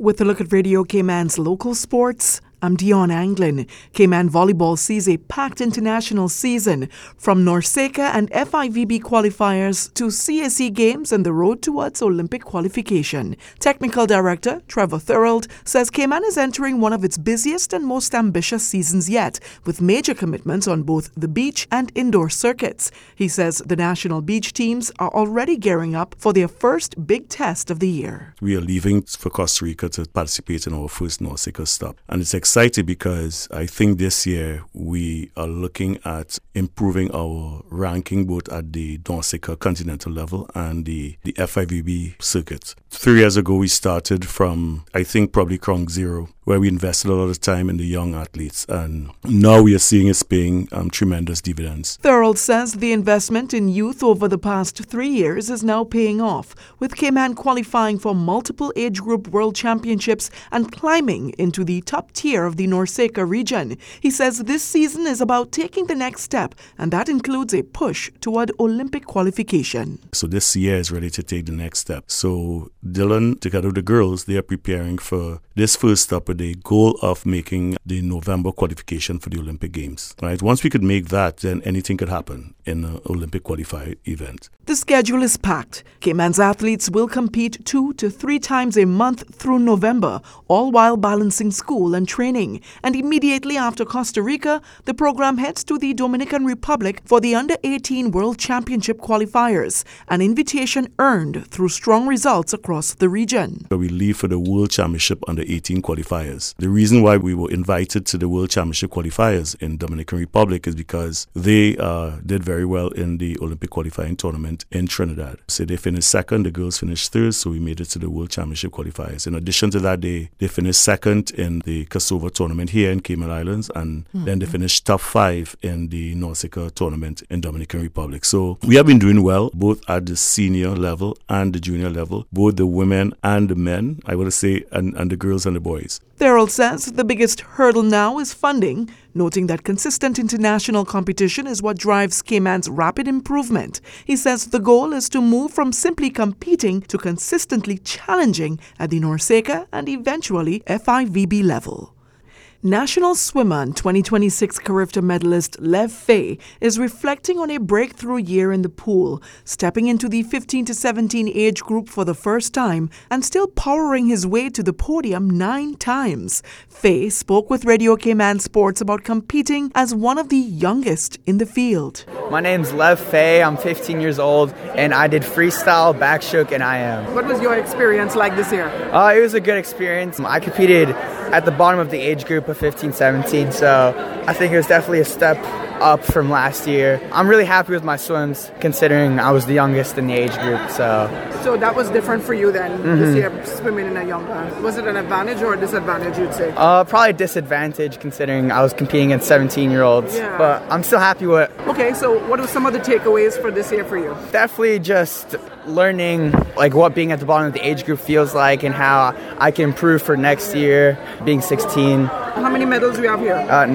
With a look at Radio Cayman's local sports, I'm Dion Anglin. Cayman Volleyball sees a packed international season, from NORCECA and FIVB qualifiers to CSE games and the road towards Olympic qualification. Technical Director Trevor Thorold says Cayman is entering one of its busiest and most ambitious seasons yet, with major commitments on both the beach and indoor circuits. He says the national beach teams are already gearing up for their first big test of the year. We are leaving for Costa Rica to participate in our first NORCECA stop, and it's excited because I think this year we are looking at improving our ranking both at the NORCECA continental level and the FIVB circuit. 3 years ago we started from, I think, probably ground zero, where we invested a lot of time in the young athletes, and now we are seeing it's paying tremendous dividends. Thorold says the investment in youth over the past 3 years is now paying off, with Cayman qualifying for multiple age group world championships and climbing into the top tier of the NORCECA region. He says this season is about taking the next step, and that includes a push toward Olympic qualification. So this year is ready to take the next step. So Dylan, together with the girls, they are preparing for this first step with the goal of making the November qualification for the Olympic Games. Right? Once we could make that, then anything could happen in an Olympic qualified event. The schedule is packed. Cayman's athletes will compete 2 to 3 times a month through November, all while balancing school and training. And immediately after Costa Rica, the program heads to the Dominican Republic for the Under-18 World Championship qualifiers, an invitation earned through strong results across the region. So we leave for the World Championship Under-18 qualifiers. The reason why we were invited to the World Championship qualifiers in Dominican Republic is because they did very well in the Olympic qualifying tournament in Trinidad. So they finished second, the girls finished third, so we made it to the World Championship qualifiers. In addition to that, they finished second in the Kosovo tournament here in Cayman Islands, and then they finished top 5 in the NORCECA tournament in Dominican Republic. So we have been doing well, both at the senior level and the junior level, both the women and the men, I would say, and the girls and the boys. Thorold says the biggest hurdle now is funding, noting that consistent international competition is what drives Cayman's rapid improvement. He says the goal is to move from simply competing to consistently challenging at the NORCECA and eventually FIVB level. National swimmer and 2026 Carifta medalist Lev Fay is reflecting on a breakthrough year in the pool, stepping into the 15 to 17 age group for the first time and still powering his way to the podium 9 times. Fay spoke with Radio Cayman Sports about competing as one of the youngest in the field. My name's Lev Fay. I'm 15 years old, and I did freestyle, backstroke, and IM. What was your experience like this year? It was a good experience. I competed at the bottom of the age group of 15-17, so I think it was definitely a step up from last year. I'm really happy with my swims, considering I was the youngest in the age group. So that was different for you then, this year, swimming in a younger. Was it an advantage or a disadvantage, you'd say? Probably a disadvantage, considering I was competing against 17-year-olds. Yeah. But I'm still happy with it. Okay, so what are some of the takeaways for this year for you? Definitely just learning what being at the bottom of the age group feels like and how I can improve for next year, being 16. How many medals do we have here? 9.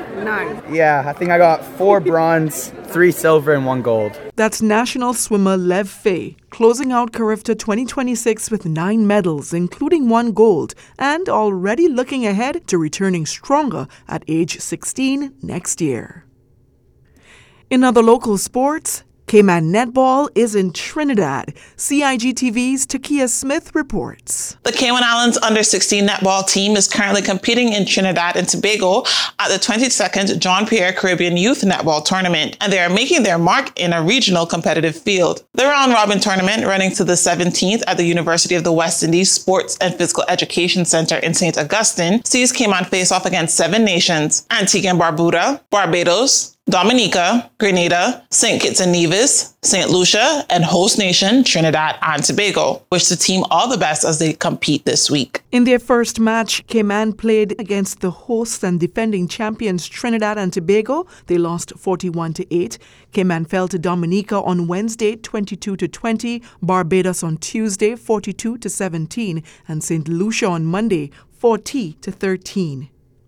9. Yeah, I think I got 4 bronze, 3 silver, and 1 gold. That's national swimmer Lev Fay, closing out Carifta 2026 with 9 medals, including 1 gold, and already looking ahead to returning stronger at age 16 next year. In other local sports, Cayman Netball is in Trinidad. CIG-TV's Takia Smith reports. The Cayman Islands Under-16 netball team is currently competing in Trinidad and Tobago at the 22nd John Pierre Caribbean Youth Netball Tournament, and they are making their mark in a regional competitive field. The round-robin tournament, running to the 17th at the University of the West Indies Sports and Physical Education Center in St. Augustine, sees Cayman face off against 7 nations: Antigua and Barbuda, Barbados, Dominica, Grenada, St. Kitts and Nevis, St. Lucia, and host nation Trinidad and Tobago. Wish the team all the best as they compete this week. In their first match, Cayman played against the hosts and defending champions Trinidad and Tobago. They lost 41-8. Cayman fell to Dominica on Wednesday 22-20, Barbados on Tuesday 42-17, and St. Lucia on Monday 40-13.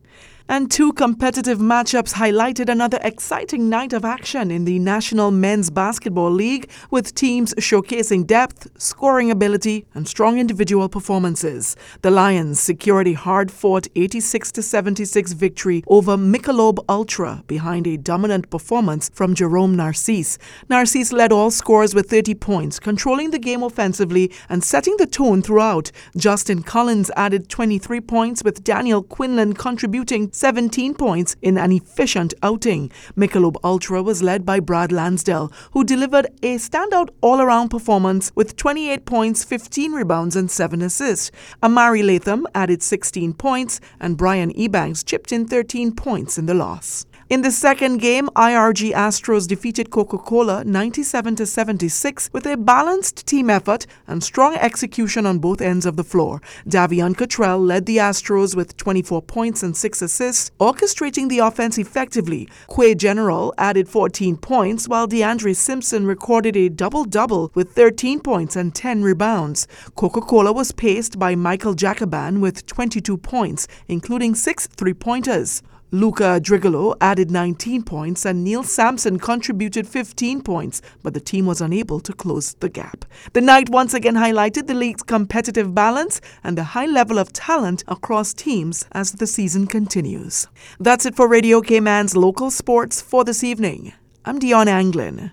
And two competitive matchups highlighted another exciting night of action in the National Men's Basketball League, with teams showcasing depth, scoring ability, and strong individual performances. The Lions secured a hard-fought 86-76 victory over Michelob Ultra behind a dominant performance from Jerome Narcisse. Narcisse led all scorers with 30 points, controlling the game offensively and setting the tone throughout. Justin Collins added 23 points, with Daniel Quinlan contributing 17 points in an efficient outing. Michelob Ultra was led by Brad Lansdale, who delivered a standout all-around performance with 28 points, 15 rebounds, and 7 assists. Amari Latham added 16 points, and Brian Ebanks chipped in 13 points in the loss. In the second game, IRG Astros defeated Coca-Cola 97-76 with a balanced team effort and strong execution on both ends of the floor. Davion Cottrell led the Astros with 24 points and 6 assists, orchestrating the offense effectively. Quay General added 14 points, while DeAndre Simpson recorded a double-double with 13 points and 10 rebounds. Coca-Cola was paced by Michael Jacoban with 22 points, including 6 three-pointers. Luca Drigolo added 19 points and Neil Sampson contributed 15 points, but the team was unable to close the gap. The night once again highlighted the league's competitive balance and the high level of talent across teams as the season continues. That's it for Radio Cayman's local sports for this evening. I'm Dion Anglin.